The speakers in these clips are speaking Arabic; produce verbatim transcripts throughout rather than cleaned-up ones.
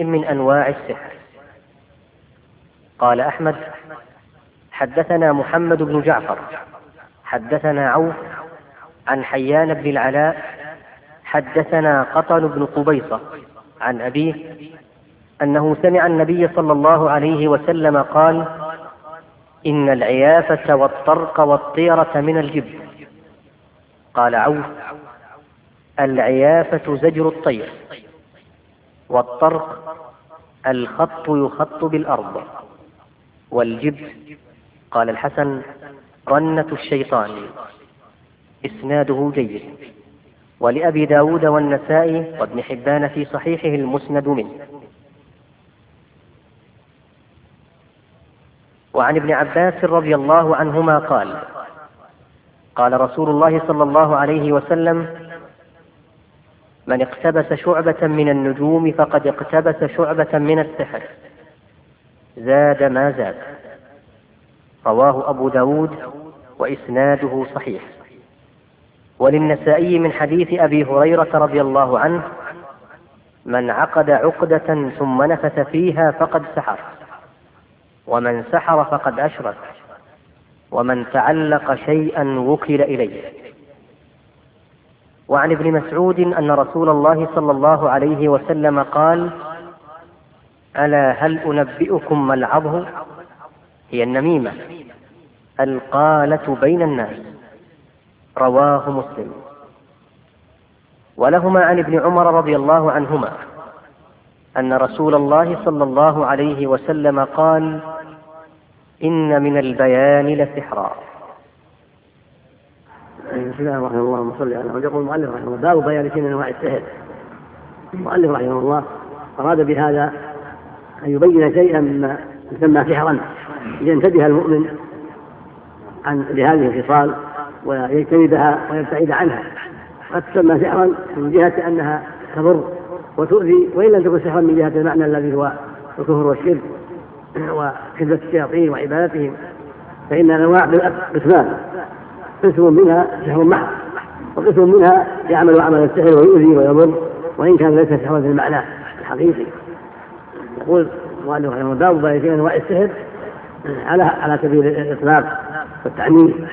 من أنواع السحر. قال أحمد: حدثنا محمد بن جعفر حدثنا عوف عن حيان بن العلاء حدثنا قطن بن قبيصة عن أبيه أنه سمع النبي صلى الله عليه وسلم قال: إن العيافة والطرق والطيرة من الجبت. قال عوف: العيافة زجر الطير، والطرق الخط يخط بالأرض، والجبت قال الحسن رنة الشيطان. إسناده جيد. ولأبي داود والنسائي وابن حبان في صحيحه المسند منه. وعن ابن عباس رضي الله عنهما قال: قال رسول الله صلى الله عليه وسلم: من اقتبس شعبة من النجوم فقد اقتبس شعبة من السحر، زاد ما زاد. رواه أبو داود وإسناده صحيح. وللنسائي من حديث أبي هريرة رضي الله عنه: من عقد عقدة ثم نفث فيها فقد سحر، ومن سحر فقد أشرك، ومن تعلق شيئا وكل إليه. وعن ابن مسعود أن رسول الله صلى الله عليه وسلم قال: ألا هل أنبئكم ما العظه؟ هي النميمة القالة بين الناس. رواه مسلم. ولهما عن ابن عمر رضي الله عنهما أن رسول الله صلى الله عليه وسلم قال: إن من البيان لسحرا. بسم الله الرحمن الرحيم. اللهم صل على محمد. يقول المؤلف رحمه الله: باب بيان من انواع السحر. المؤلف رحمه الله أراد بهذا أن يبين شيئا مما يسمى سحرا لينتبه المؤمن عن لهذه الخصال ويجتنبها ويبتعد عنها. قد تسمى سحرا من جهة أنها تضر وتؤذي، وإن لم تكن سحرا من جهة المعنى الذي هو الكفر والشرك وخدمة الشياطين وعبادتهم، فإن الأنواع قسمان: قسم منها سحر محض، وقسم منها يعمل عمل السحر ويؤذي ويضر، وإن كان ليس سحرا في المعنى الحقيقي. يقول المؤلف رحمه الله: باب بيان أنواع السحر على على سبيل الإطلاق والتعميم.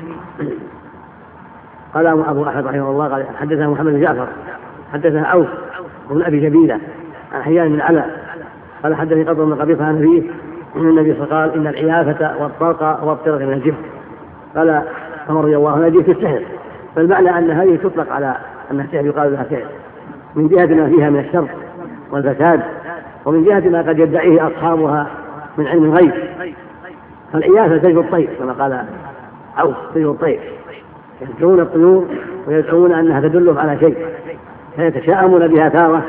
قال أبو أحمد رحمه الله قال: حدثنا محمد بن جعفر حدثنا عوف بن أبي جبيلة عن حيان بن العلاء قال: حدثني قطن بن قبيصة عن أبيه أن النبي صلى الله عليه وسلم قال: إن العيافة والطرق والطرق من الجبت. قال عمر رضي الله عنه: جبت السحر. فالمعنى أن هذه تطلق على أن السحر يقال لها سحر من جهة ما فيها من الشر والفساد، ومن جهة ما قد يدعيه أصحابها من علم الغيب. فالعيافة تجب الطير كما قال عوف: تجب الطير، يدعون الطيور ويدعون أنها تدلهم على شيء، فيتشاءمون بها تارة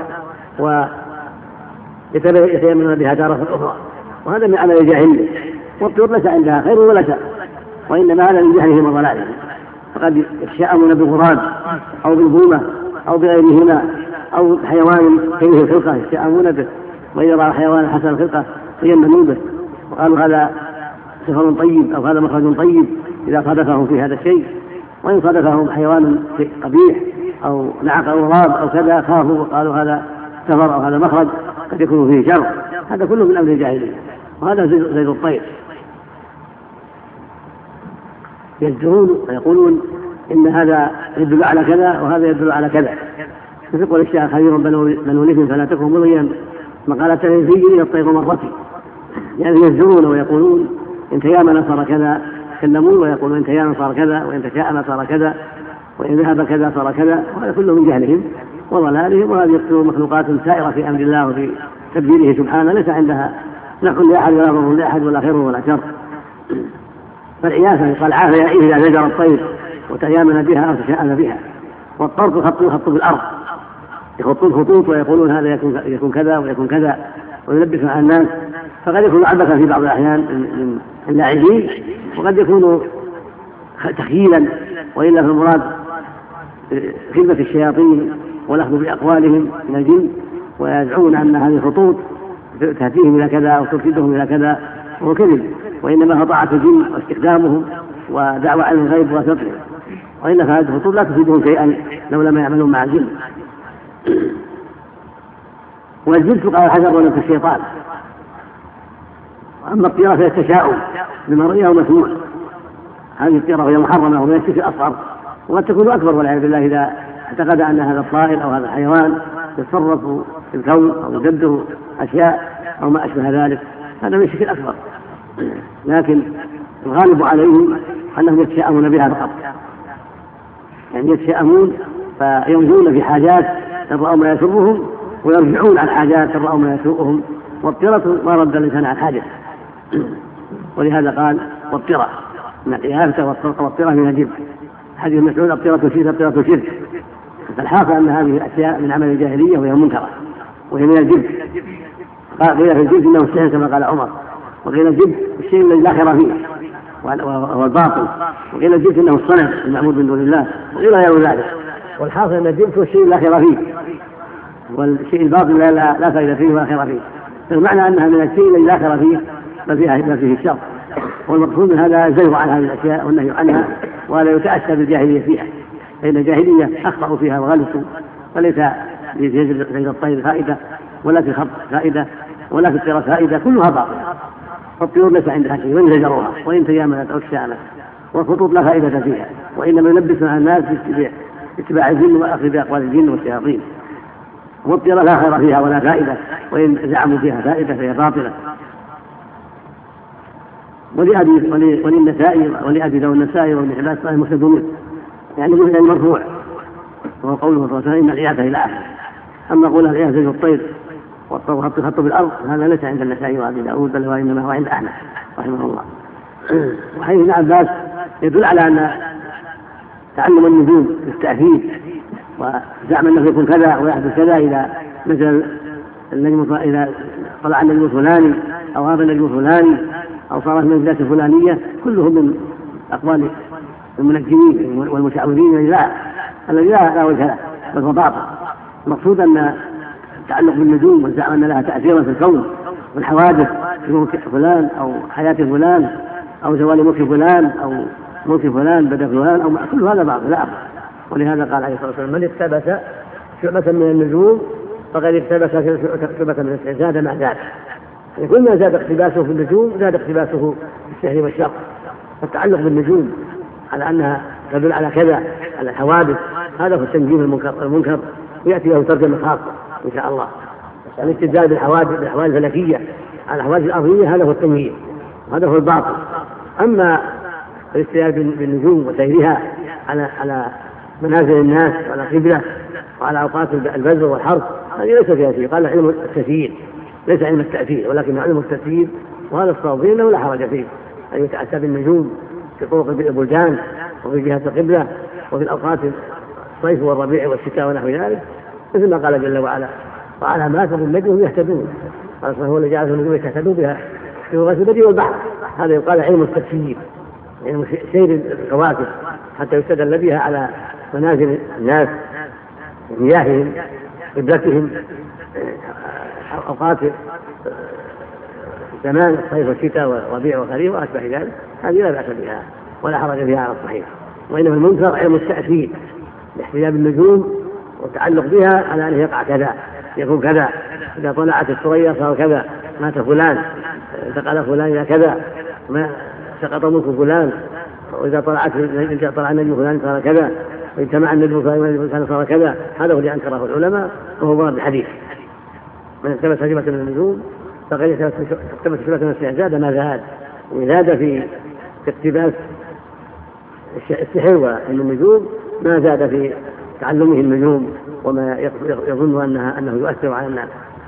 ويتيمنون بها تارة أخرى، وهذا من عمل الجاهلية. والطيور ليس عندها خير ولا شر، وإنما هذا من جهلهم وضلالهم. فقد يتشاءمون بالغراب أو بالبومة أو بغيرهما أو حيوان كريه الخلقة يتشاءمون به، وإذا رأى حيوان حسن الخلقة تيمنوا به وقالوا هذا سفر طيب أو هذا مخرج طيب إذا صادفهم في هذا الشيء. وإن صادفهم حيوان قبيح أو نعق أو غراب أو كذا خافوا وقالوا هذا سفر أو هذا مخرج قد يكون فيه شر. هذا كله من أمر الجاهلية، وهذا زيد الطير. يزجرون ويقولون إن هذا يدل على كذا وهذا يدل على كذا. يقول الشيخ: خير بنو نفل فلا تكن مضيا مقالة في الطير مرتي. يعني يزجرون ويقولون إن تيامن صار كذا، يتكلمون ويقولون إن تيامن صار كذا، وإن تشاءم صار كذا، وإن ذهب كذا صار كذا. وهذا كله من جهلهم وضلالهم، وهذه يقتلون مخلوقات سائرة في أمر الله وفي تدبيره سبحانه، ليس عندها نفع لأحد ولا ضر لأحد ولا خير ولا شر. فالعيافة قال: عاف يعيف إذا زجر الطير وتيامن بها أو تشاءم بها. والطرق خط يخط بالأرض، يخطون خطوط ويقولون هذا يكون كذا ويكون كذا ويلبس على الناس. فقد يكون عبثا في بعض الأحيان من اللاعبين، وقد يكون تخييلا، وإلا في المراد خدمة الشياطين والأخذ بأقوالهم من الجن، ويدعون أن هذه الخطوط تهديهم إلى كذا أو ترشدهم إلى كذا، وهو كذب، وإنما هو طاعة الجن واستخدامهم ودعوة عن الغيب وسطهم، وإن هذه الخطوط لا تفيدهم شيئا لو لم يعملوا مع الجن. والجلد قال الحجر ولد الشيطان. وأما الطيرة فهي التشاؤم بمرئها ومسموع، هذه الطيرة وهي محرمة وهي الشرك الأصغر، وقد تكون أكبر والعياذ بالله إذا اعتقد أن هذا الطائر أو هذا الحيوان يتصرف في الكون أو يدبر أشياء أو ما أشبه ذلك، هذا من الشرك الأكبر. لكن الغالب عليهم أنهم يتشاءمون بها فقط، يعني يتشاءمون فيمضون في حاجات يرأوا ما يسرهم ويرجعون عن حاجات يرأوا ما يسوءهم، والطيرة ما رد الإنسان عن حاجة. ولهذا قال والطيرة من الإهابة والطيرة من الجبل. حديث مسعود الطيرة شرك الطيرة شرك. فالحاصل أن هذه الأشياء من عمل الجاهلية وهي منكرة وهي من الجبل. قيل في الجبل إنه السحر كما قال عمر، وقيل الجبل الشيء الذي لا خير فيه وهو الباطل، وقيل الجبل إنه الصنم المعبود من دون الله، وقيل غير ذلك. والحاصل أن الجبل هو الشيء لا خير فيه، والشيء الباطل لا, لا, لا فائدة فيه ولا خير فيه. فالمعنى أنها من الشيء الذي لا خير فيه ما فيه, ما فيه الشر، والمقصود من هذا الزجر عن هذه الأشياء والنهي عنها، ولا يتأسى بالجاهلية فيها، فإن الجاهلية أخطأوا فيها وغلسوا، فليس في زجر الطير فائدة ولا في خط فائدة ولا في الطيرة فائدة، كلها باطلة. فالطيور ليس عندها شيء وإن زجروها وإن تيامنت أو اشتعلت، والخطوط لا فائدة فيها، وإنما يلبسون على الناس باتباع الجن وأخذ بأقوال الجن والشياطين. والطيرة لا خير فيها ولا فائدة، وإن زعموا فيها فائدة فهي باطلة. وللنسائي ولأبي داود النسائي وابن حبان صحيح مسلم، يعني مثل المرفوع، وهو قوله صلى الله عليه وسلم إن العياذ إلى آخره. أما قول العياذ زي الطير والخط خط بالأرض هذا ليس عند النسائي وأبي داود، بل هو إنما هو عند أحمد رحمه الله. وحديث ابن عباس يدل على أن تعلم النجوم بالتأثير، وزعم أنه يكون كذا ويحدث كذا إذا مثل النجم إذا طلع النجم الفلاني أو غاب النجم الفلاني أو صارت منزلات فلانية، كلهم من أقوال المنجمين والمشعوذين الذي لا لا وجه له بل هو باطل. المقصود أن التعلق بالنجوم والزعم أن لها تأثيرا في الكون والحوادث في فلان أو حياة فلان أو زوال ملك فلان أو ملك فلان بدأ فلان أو كل هذا باطل لا أبدا. ولهذا قال عليه الصلاة والسلام من اقتبس شعبة من النجوم فقد اقتبس شعبة من السحر زاد مع ذلك. يعني كل ما زاد اقتباسه في النجوم زاد اقتباسه في السحر والشر. فالتعلق بالنجوم على أنها تدل على كذا على الحوادث هذا هو التنجيم المنكر, المنكر ويأتي له ترجمة خاصة إن شاء الله. الاستدلال بالحوادث بالأحوال الفلكية على الحوادث الأرضية هذا هو التنجيم، هذا هو الباطل. أما الاستدلال بالنجوم وسيرها على على منازل الناس وعلى قبلة وعلى أوقات البذر والحرث هذه ليس فيها شيء. قال علم التسيير ليس علم التأثير ولكن علم التسيير، وهذا الصواب أنه لا حرج فيه أن يتأتى بالنجوم في طرق البلدان وفي جهة القبلة وفي الأوقات الصيف والربيع والشتاء ونحو ذلك، مثل ما قال جل وعلا وعلامات بالنجم يهتدون. قال هو الذي جعل النجوم يهتدون بها في لغة البر والبحر. هذا يقال علم التسيير، علم سير الكواكب حتى يستدل بها على منازل الناس مياههم قبلتهم أوقات زمان الصيف والشتاء والربيع والخريف وأشبه ذلك. هذه لا بأس بها ولا حرج فيها على الصحيح. وإنما المنكر علم التأثير باحتجاب النجوم والتعلق بها على أن يقع كذا يكون كذا، إذا طلعت الثريا صار كذا، مات فلان، انتقل فلان إلى كذا، ما سقط ملك فلان، وإذا طلعت طلع النجم فلان صار كذا، واجتمع النجم فلان صار كذا. هذا هو اللي أنكره العلماء وهو ضار الحديث. من التمس هجمة من النجوم فقد التمس هجمة من السحر ما زاد، وزاد في اقتباس السحر وعلم النجوم ما زاد في تعلمه النجوم وما يظن أنها أنه يؤثر على الناس.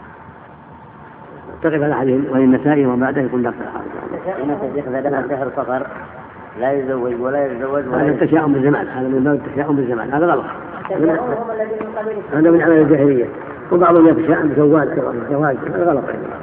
تقف على حديث وللنسائي وما بعده يكون دكتور. إن الشيخ إذا دخل شهر صفر لا يزوج ولا يتزوج ولا هذا التشاؤم بالزمان، هذا من باب التشاؤم بالزمان، هذا غلط، هذا من عمل الجاهلية. وبعضهم يتشاءم بزواج الزواج هذا غلط.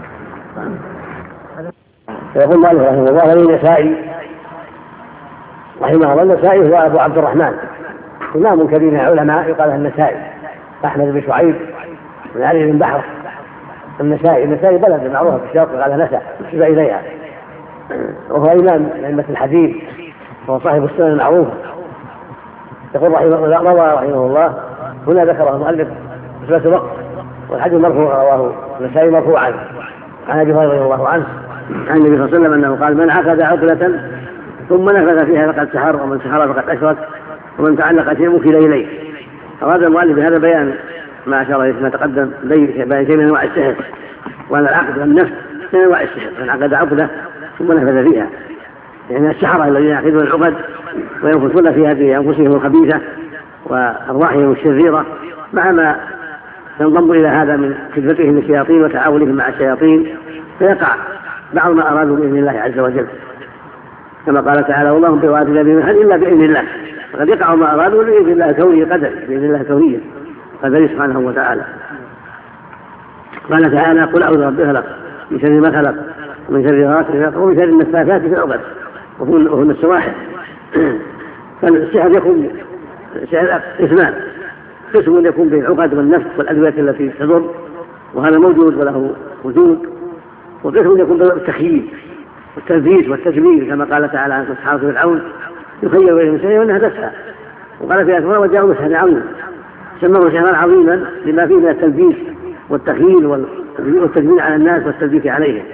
يقول مالك رحمه الله وللنسائي رحمه الله. النسائي هو أبو عبد الرحمن إمام كبير من العلماء يقال النسائي، أحمد بن شعيب بن علي بن بحر النسائي. النسائي بلد معروف في الشرق قال نسى نسب إليها، وهو إمام أئمة الحديث وهو صاحب السنن المعروف. يقول رحمه الله روى رحمه الله هنا ذكر المؤلف إثبات الوقت والحديث مرفوع رواه النسائي مرفوعا عن ابي هريره رضي الله عنه عن النبي صلى الله عليه وسلم انه قال: من عقد عقدة ثم نفذ فيها فقد سحر، ومن سحر فقد اشرك، ومن تعلق شيء وكل اليه. أراد المؤلف بهذا بيان ما أشار إليه ما تقدم بيان شيء من أنواع السحر، وأن العقد والنفس من أنواع السحر. من عقد عقدة ثم نفذ فيها، يعني السحرة الذين يعقدون العقد وينفثون فيها بأنفسهم الخبيثة وأرواحهم الشريرة، مع ما ينضم إلى هذا من خدمتهم للشياطين وتعاونهم مع الشياطين، فيقع بعض ما أرادوا بإذن الله عز وجل، كما قال تعالى: والله بوادنا بمحل إلا بإذن الله. فقد يقع ما أرادوا بإذن الله كوني قدر، بإذن الله كونية قدر سبحانه وتعالى. قال تعالى: قل أعوذ برب الفلق من شر ما خلق ومن شر غاسق ومن شر النفاثات في العقد وهن السواحل. فالسحر يكون سحر قسمان: قسم يكون بالعقد والنفس والأدوية التي تضر، وهذا موجود وله وجود، وقسم يكون بالتخييل والتلبيس والتجميل، كما قال تعالى عن أصحاب فرعون: يخيل إليهم شيئا وأنها تسعى. وقال في أسماء: وجاءوا بسحر عظيم. سموه سحرا عظيما لما فيه من التلبيس والتخييل والتجميل على الناس والتلبيس عليهم.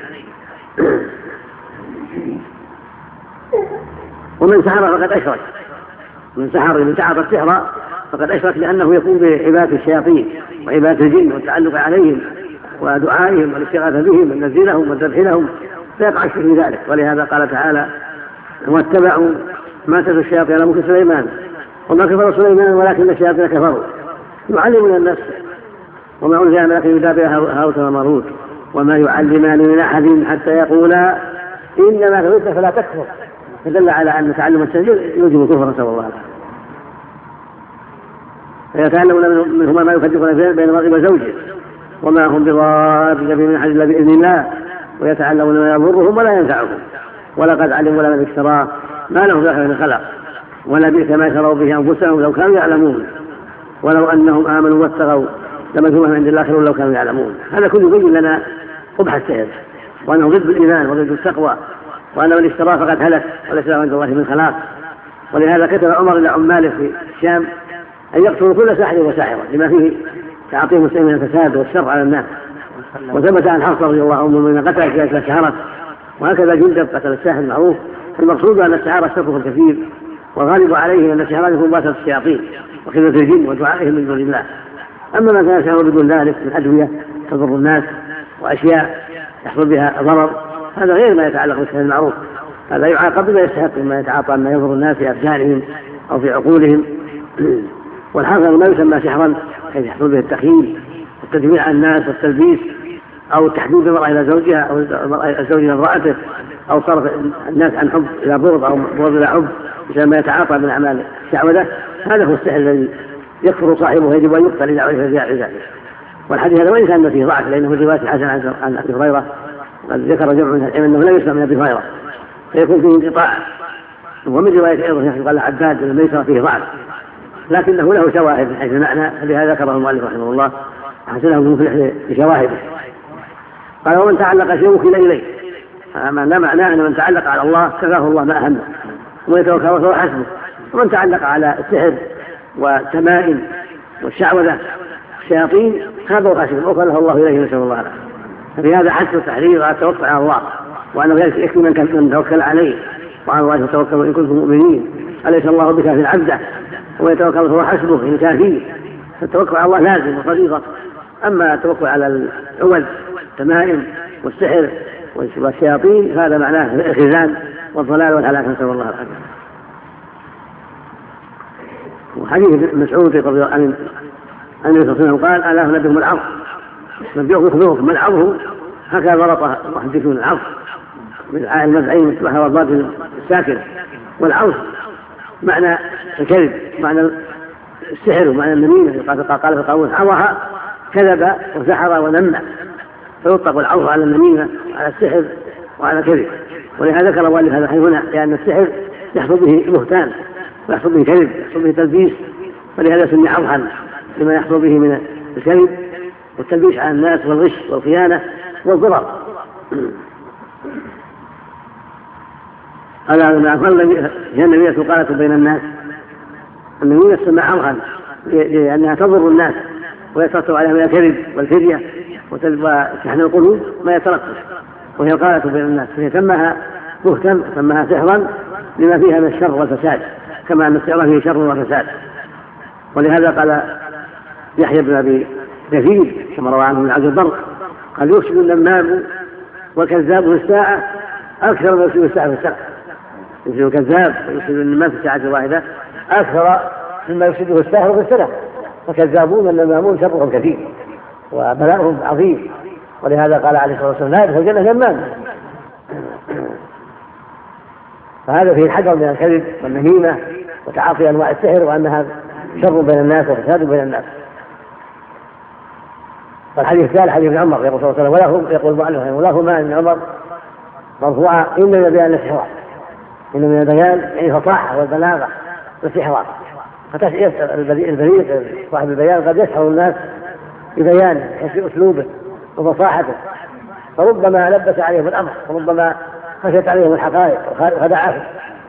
ومن سحر فقد أشرك. من سحر من تعاطى السحر فقد أشرك، لأنه يكون بعبادة الشياطين وعبادة الجن والتعلق عليهم ودعائهم والاستغاثة بهم والنذر لهم والذبح لهم، فيقع الشرك في ذلك. ولهذا قال تعالى: واتبعوا ما تتلو الشياطين على ملك سليمان وما كفر سليمان ولكن الشياطين كفروا يعلمون الناس وما أنزل على الملائكة يدابر هاروت وماروت وما يعلمان من أحد حتى يقولا إنما كفرت فلا تكفر. فدل على أن تعلم السحر يوجب الكفر، نسأل الله العافية. فيتعلمون منهما ما يفرقون بين المرء وزوجه وما هم بضارين به من أحد إلا بإذن الله، ويتعلمون ما يضرهم ولا ينفعهم، ولقد علموا لمن اشتراه ما لهم في الآخرة من خلاق ولبئس ما شروا به أنفسهم لو كانوا يعلمون ولو أنهم آمنوا واتقوا لمثوبة عند الله خير لو كانوا يعلمون. هذا كله يبين لنا قبح السحر، وأنه ضد الإيمان وضد التقوى، وأن من اشتراه فقد هلك وليس له عند الله من خلاق. ولهذا كتب عمر إلى عماله في الشام أن يقتلوا كل ساحر وساحرة لما فيه تعاطيه المسلمين من الفساد والشر على الناس. وثبت عن حفصة رضي الله عنه من قتل ذلك السحرة، وهكذا جندب قتل الساحر المعروف. المقصود أن السحرة شرهم الكثير، والغالب عليه أن السحرة يكون باسل الشياطين وخدمة الجن ودعائهم من دون الله. أما ما كان يسحر بدون ذلك من أدوية تضر الناس وأشياء يحصل بها ضرر، هذا غير ما يتعلق بالسحر المعروف، هذا يعاقب بما يستحق مما يتعاطى ما يضر الناس في أبدانهم أو في عقولهم. والحاصل ما يسمى سحرا حيث يحصل به التخييل والتجميع على الناس والتلبيس، أو تحديد المرأة إلى زوجها أو الزوج إلى امرأته، أو صرف الناس عن حب إلى بغض أو بغض إلى حب بسبب ما يتعاطى من أعمال الشعوذة. هذا هو السحر الذي يكفر صاحبه ويجب أن يقتل إذا عرف ذلك. والحديث هذا وإن كان فيه ضعف لأنه في رواية حسن عن أبي هريرة قد ذكر جمع من العلم أنه لا يسمع من أبي هريرة فيكون فيه انقطاع. ومن رواية أيضا قال عباد بن ميسرة فيه ضعف لكنه له شواهد من حيث المعنى، فلهذا ذكره المؤلف رحمه الله حسنه مفلح بشواهده. قال: ومن تعلق شيء وكل إليه. لا معناه أن من تعلق على الله كفاه الله ما أهمه ومن يتوكل فهو حسبه. ومن تعلق على السحر والتمائم والشعوذة الشياطين هذا هو حسبه وكله الله إليه، نسأل الله العافية. ففي هذا حث التحرير على التوكل على الله، وأنه يكفي من توكل عليه، وعلى الله يتوكلوا إن كنتم مؤمنين أليس الله بكاف عبده ومن يتوكل فهو حسبه إن كافيه. فالتوكل على الله لازم وفريضة. أما التوكل على العوذ التمائم والسحر والشياطين هذا معناه الخذلان والضلال والهلاك، نسأل الله العافية. وحديث مسعود رضي الله عنه أن النبي صلى الله عليه وسلم قال: ألا أنبئكم العظم؟ نبئكم يخبركم ما العظم؟ هكذا ضرط محدثون العظم من المذعين مثلها والضاد الساكن. والعظم معنى الكذب، معنى السحر ومعنى النميمة. قال في القانون: عظها كذب وسحر ونمى، فيطلق العظم على النميمة على السحر وعلى الكذب. ولهذا ذكر المؤلف هذا الحديث هنا، لأن السحر يحصل به بهتان ويحصل به كذب يحصل به تلبيس، ولهذا سمي عظها لما يحصل به من الكذب والتلبيس على الناس والغش والخيانة والضرر. هذا ما أقل هي النميمة قالت بين الناس. النميمة تسمى عظها لأنها تضر الناس ويترتب عليها من الكذب والفرية وشحن القلوب ما يترتب، وهي القالة بين الناس، فهي سماها بهتا سماها سحرا لما فيها من الشر والفساد، كما أن السحر فيه شر وفساد. ولهذا قال يحيى بن أبي كثير كما روى عنه من عبد البر قال يفسد النمام والكذاب في الساعة أكثر من يفسد الساعة في السنة. يفسد الكذاب ويفسد النمام في الساعة الواحدة أكثر مما يفسده الساحر في السنة، فكذابون النمامون شرهم كثير وبلاؤهم عظيم. ولهذا قال عليه الصلاة والسلام لا يدخل الجنة نمام. فهذا فيه الحذر من الكذب والنميمة وتعاطي أنواع السحر، وأنها شر بين الناس وفساد بين الناس. فالحديث الثالث حديث عمر يقول صلى الله عليه وسلم وله يقول المؤلف ولهما من عمر مرفوعة إن من البيان للسحر، إن من البيان يعني فصاحة والبلاغة والسحر. البليغ صاحب البيان قد يسحر الناس ببيانه وفي أسلوبه وفصاحته، فربما لبس عليهم الأمر وربما خشت عليهم الحقائق وخدعهم.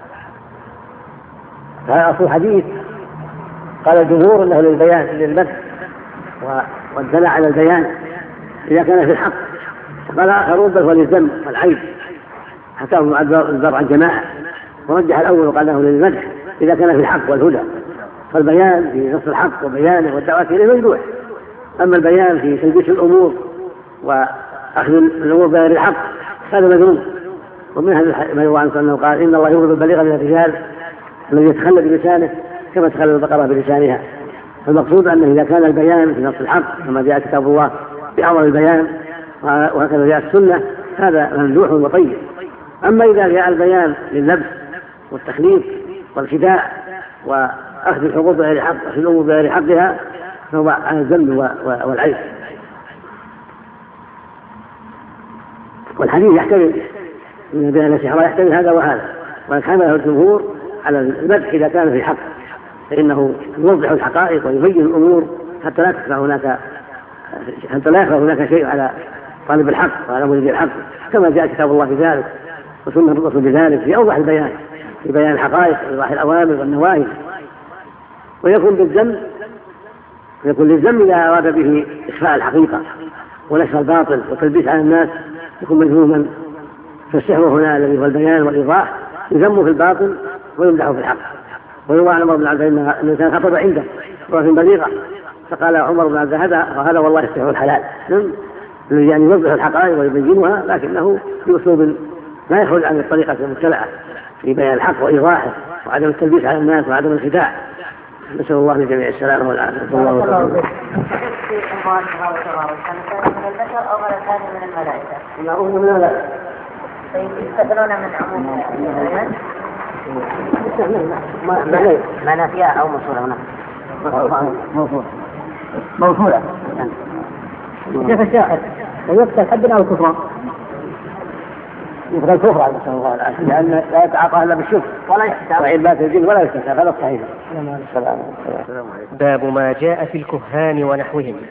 هذا أصل الحديث. قال الجمهور أنه للبيان للمدح والدلع على البيان إذا كان في الحق، وقال آخرون بل هو للذم والعيب، حتى ابن البر عن جماعة ورجح الأول وقال له للمدح إذا كان في الحق والهدى. فالبيان في نص الحق وبيانه والدعوة إليه مجدوح، أما البيان في تلبيس الأمور وأخذ الأمور بغير الحق هذا مذموم. ومن هذا ما يروى عنه أنه قال إن الله يبغض البليغ من الرجال الذي يتخلى بلسانه كما تخلى البقرة بلسانها. فالمقصود أنه إذا كان البيان في نص الحق كما جاء كتاب الله بأمر البيان وهكذا جاء السنة هذا ممدوح وطيب. أما إذا جاء البيان لللبس والتخليف والخداع وأخذ الحقوق بغير حق أخذ الأمور بغير حقها فهو عن الذم والعيب. والحديث يحتمل من بين السحر يحتمل هذا وهذا، وإن حمله الجمهور على المدح إذا كان في حق فإنه يوضح الحقائق ويبين الأمور حتى لا تخفى هناك حتى لا يخفى هناك شيء على طالب الحق وعلى مريد الحق، كما جاء كتاب الله بذلك وسنة الرسول بذلك في أوضح البيان في بيان الحقائق وإيضاح الأوامر والنواهي. ويكون بالذم يكون للذم إذا أراد به إخفاء الحقيقة ونشر الباطل والتلبيس على الناس يكون مذموما. فالسحر هنا الذي هو البيان والإيضاح يذم في الباطل ويمدح في الحق. ويروى عن عمر بن عبد ان الانسان خطب عنده وفي بليغه فقال عمر بن عبد هذا وهذا والله السحر الحلال، يعني يوضح الحقائق ويبينها لكنه باسلوب لا يخرج عن الطريقه المتبعه في بيان الحق وايضاحه وعدم التلبيس على الناس وعدم الخداع. نسال الله لجميع السلامه والعافيه. الله وسلم. من الملائكه. طيب يستدلون من عموم الآيات ما نافية أو موصولة هنا موصولة موصولة كيف الشاهد يقتل حدا أو كفرا؟ يقتل كفرا نسأل الله العافية لأن لا يتعاطى إلا بالشرك ولا يحتاج وعبادة الدين ولا يستحق. هذا صحيح. باب ما جاء في الكهان ونحوهم.